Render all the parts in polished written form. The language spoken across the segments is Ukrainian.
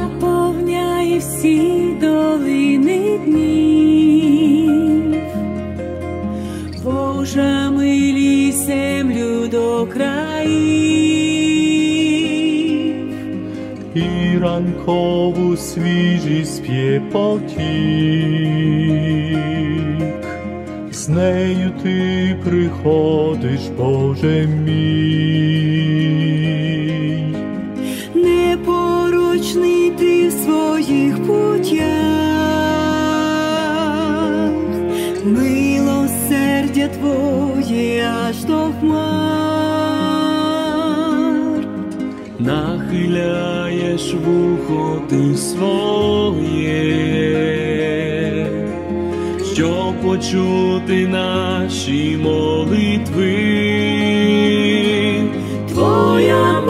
наповняє всі долини днів. Божа милість землю до країв, і ранкову свіжість п'є потік. З нею ти приходиш, Боже мій. непорочний ти в своїх путях, милосердя твоє аж до хмар. Нахиляєш вухо ти своє, щоб почути наші молитви. Твоя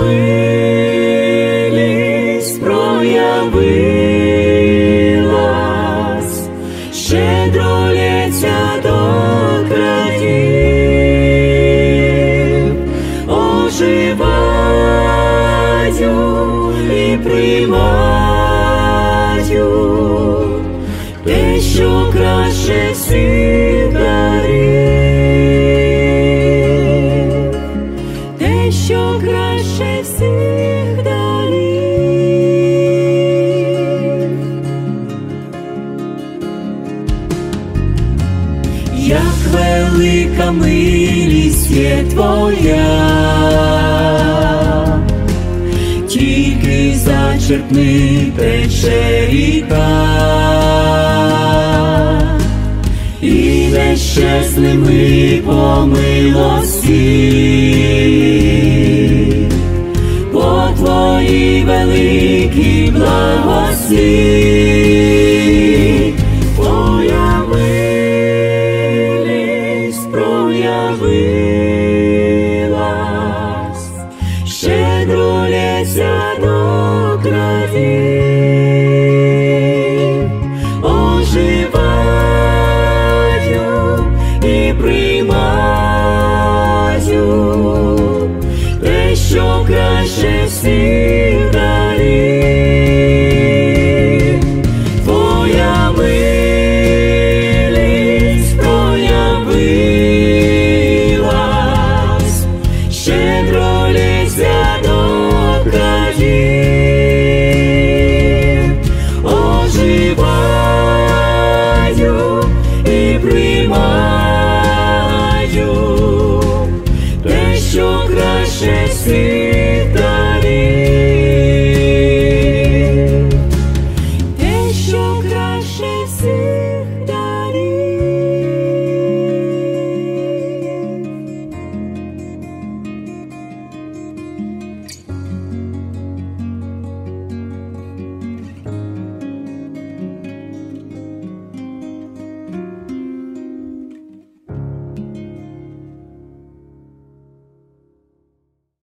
милість проявилась, щедро лється до країв. Оживаю і приймаю те, що краще всіх дарів, те, що краще всіх дарів. Як велика милість є твоя, тільки зачерпни, тече ріка, і нещасними по милості, по твоїй великій благості. Твоя милість проявилась, щедро лється до країв. Оживаю і приймаю те, що краще всіх дарів. Твоя милість проявилась, щедро лється до країв. Оживаю і приймаю те, що краще всіх